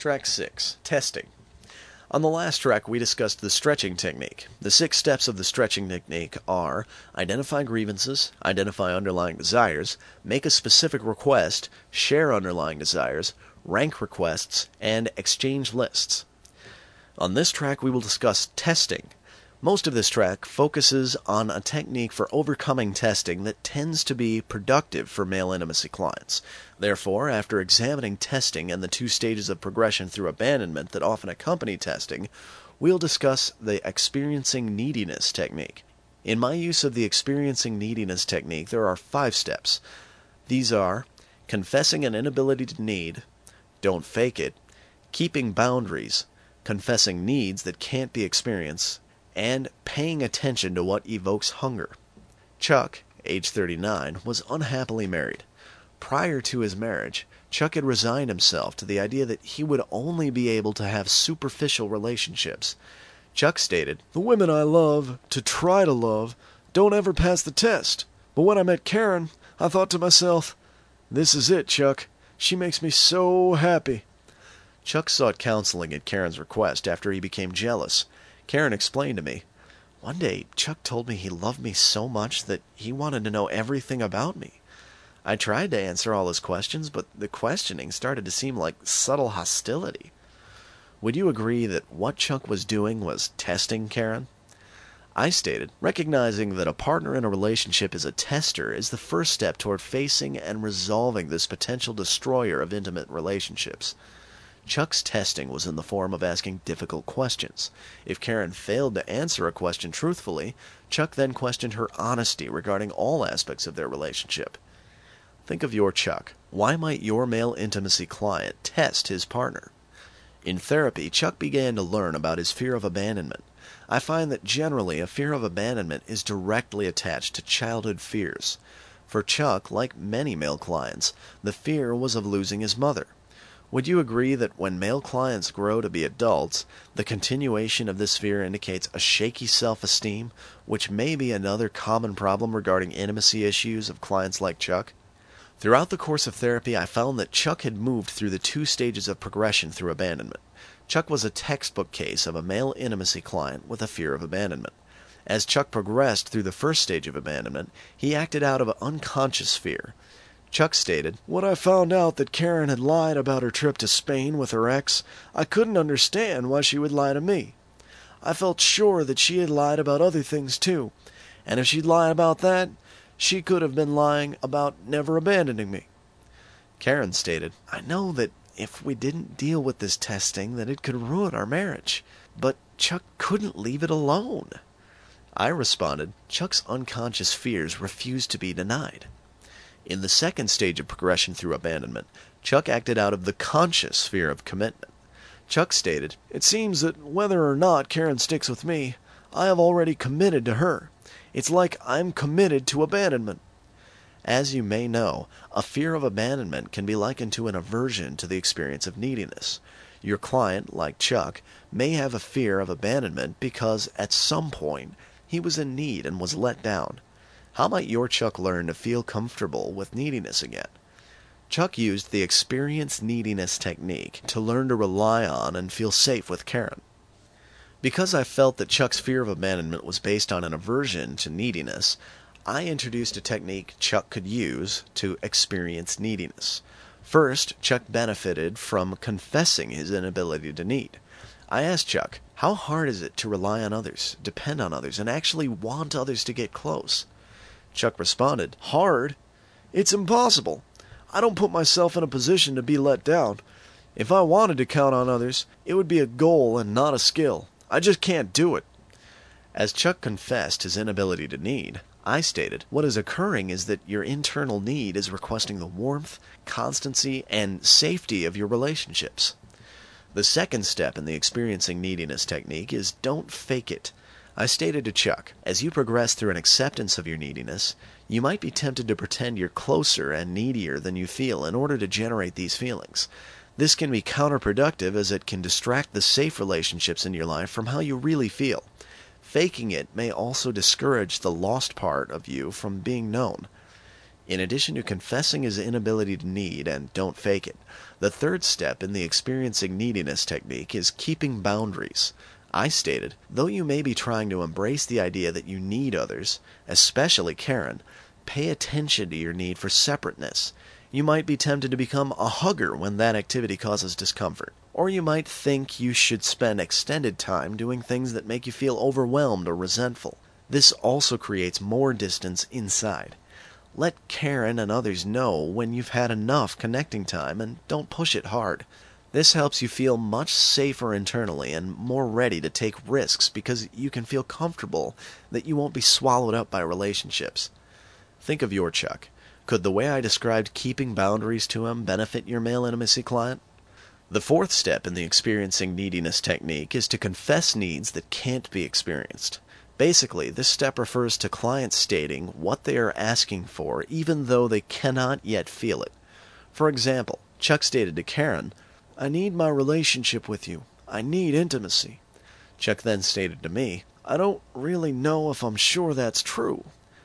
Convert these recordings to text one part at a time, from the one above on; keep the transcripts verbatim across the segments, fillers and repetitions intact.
Track six. Testing. On the last track, we discussed the stretching technique. The six steps of the stretching technique are: identify grievances, identify underlying desires, make a specific request, share underlying desires, rank requests, and exchange lists. On this track, we will discuss testing. Most of this track focuses on a technique for overcoming testing that tends to be productive for male intimacy clients. Therefore, after examining testing and the two stages of progression through abandonment that often accompany testing, we'll discuss the experiencing neediness technique. In my use of the experiencing neediness technique, there are five steps. These are: confessing an inability to need, don't fake it, keeping boundaries, confessing needs that can't be experienced, and paying attention to what evokes hunger. Chuck, age thirty-nine, was unhappily married. Prior to his marriage, Chuck had resigned himself to the idea that he would only be able to have superficial relationships. Chuck stated, "The women I love, to try to love, don't ever pass the test. But when I met Karen, I thought to myself, this is it, Chuck. She makes me so happy." Chuck sought counseling at Karen's request after he became jealous. Karen explained to me, "One day, Chuck told me he loved me so much that he wanted to know everything about me. I tried to answer all his questions, but the questioning started to seem like subtle hostility." Would you agree that what Chuck was doing was testing Karen? I stated, recognizing that a partner in a relationship is a tester is the first step toward facing and resolving this potential destroyer of intimate relationships. Chuck's testing was in the form of asking difficult questions. If Karen failed to answer a question truthfully, Chuck then questioned her honesty regarding all aspects of their relationship. Think of your Chuck. Why might your male intimacy client test his partner? In therapy, Chuck began to learn about his fear of abandonment. I find that generally a fear of abandonment is directly attached to childhood fears. For Chuck, like many male clients, the fear was of losing his mother. Would you agree that when male clients grow to be adults, the continuation of this fear indicates a shaky self-esteem, which may be another common problem regarding intimacy issues of clients like Chuck? Throughout the course of therapy, I found that Chuck had moved through the two stages of progression through abandonment. Chuck was a textbook case of a male intimacy client with a fear of abandonment. As Chuck progressed through the first stage of abandonment, he acted out of unconscious fear. Chuck stated, "When I found out that Karen had lied about her trip to Spain with her ex, I couldn't understand why she would lie to me. I felt sure that she had lied about other things too, and if she'd lied about that, she could have been lying about never abandoning me." Karen stated, "I know that if we didn't deal with this testing, that it could ruin our marriage, but Chuck couldn't leave it alone." I responded, "Chuck's unconscious fears refused to be denied." In the second stage of progression through abandonment, Chuck acted out of the conscious fear of commitment. Chuck stated, "It seems that whether or not Karen sticks with me, I have already committed to her. It's like I'm committed to abandonment." As you may know, a fear of abandonment can be likened to an aversion to the experience of neediness. Your client, like Chuck, may have a fear of abandonment because at some point he was in need and was let down. How might your Chuck learn to feel comfortable with neediness again? Chuck used the experience neediness technique to learn to rely on and feel safe with Karen. Because I felt that Chuck's fear of abandonment was based on an aversion to neediness, I introduced a technique Chuck could use to experience neediness. First, Chuck benefited from confessing his inability to need. I asked Chuck, how hard is it to rely on others, depend on others, and actually want others to get close? Chuck responded, "Hard? It's impossible. I don't put myself in a position to be let down. If I wanted to count on others, it would be a goal and not a skill. I just can't do it." As Chuck confessed his inability to need, I stated, "What is occurring is that your internal need is requesting the warmth, constancy, and safety of your relationships." The second step in the experiencing neediness technique is don't fake it. I stated to Chuck, as you progress through an acceptance of your neediness, you might be tempted to pretend you're closer and needier than you feel in order to generate these feelings. This can be counterproductive as it can distract the safe relationships in your life from how you really feel. Faking it may also discourage the lost part of you from being known. In addition to confessing his inability to need and don't fake it, the third step in the experiencing neediness technique is keeping boundaries. I stated, though you may be trying to embrace the idea that you need others, especially Karen, pay attention to your need for separateness. You might be tempted to become a hugger when that activity causes discomfort, or you might think you should spend extended time doing things that make you feel overwhelmed or resentful. This also creates more distance inside. Let Karen and others know when you've had enough connecting time and don't push it hard. This helps you feel much safer internally and more ready to take risks because you can feel comfortable that you won't be swallowed up by relationships. Think of your Chuck. Could the way I described keeping boundaries to him benefit your male intimacy client? The fourth step in the experiencing neediness technique is to confess needs that can't be experienced. Basically, this step refers to clients stating what they are asking for even though they cannot yet feel it. For example, Chuck stated to Karen, "I need my relationship with you. I need intimacy." Chuck then stated to me, "I don't really know if I'm sure that's true."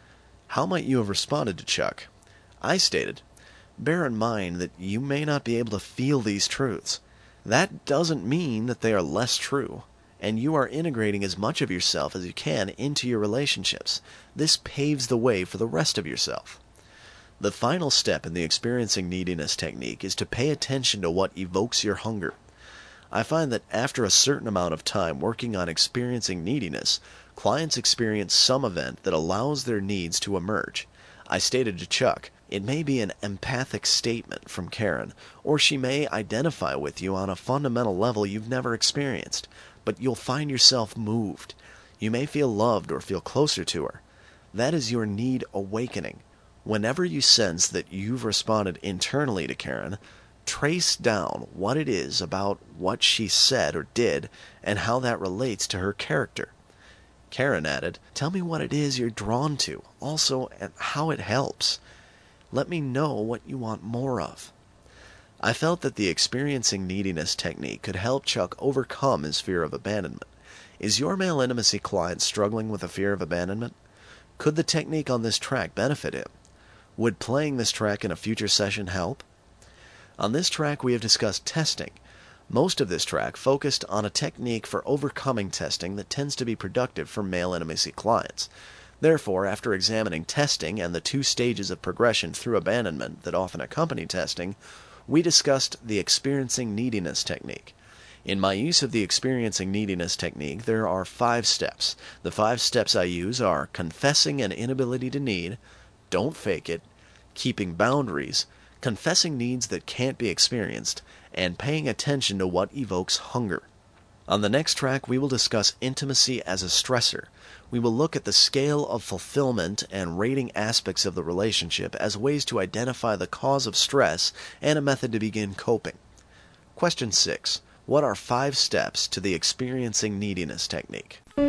How might you have responded to Chuck? I stated, "Bear in mind that you may not be able to feel these truths. That doesn't mean that they are less true. And you are integrating as much of yourself as you can into your relationships. This paves the way for the rest of yourself." The final step in the experiencing neediness technique is to pay attention to what evokes your hunger. I find that after a certain amount of time working on experiencing neediness, clients experience some event that allows their needs to emerge. I stated to Chuck, it may be an empathic statement from Karen, or she may identify with you on a fundamental level you've never experienced. But you'll find yourself moved. You may feel loved or feel closer to her. That is your need awakening. Whenever you sense that you've responded internally to Karen, trace down what it is about what she said or did and how that relates to her character. Karen added, "Tell me what it is you're drawn to, also and how it helps. Let me know what you want more of." I felt that the experiencing neediness technique could help Chuck overcome his fear of abandonment. Is your male intimacy client struggling with a fear of abandonment? Could the technique on this track benefit him? Would playing this track in a future session help? On this track we have discussed testing. Most of this track focused on a technique for overcoming testing that tends to be productive for male intimacy clients. Therefore, after examining testing and the two stages of progression through abandonment that often accompany testing, we discussed the experiencing neediness technique. In my use of the experiencing neediness technique, there are five steps. The five steps I use are confessing an inability to need, don't fake it, keeping boundaries, confessing needs that can't be experienced, and paying attention to what evokes hunger. On the next track, we will discuss intimacy as a stressor. We will look at the scale of fulfillment and rating aspects of the relationship as ways to identify the cause of stress and a method to begin coping. Question six. What are five steps to the experiencing neediness technique?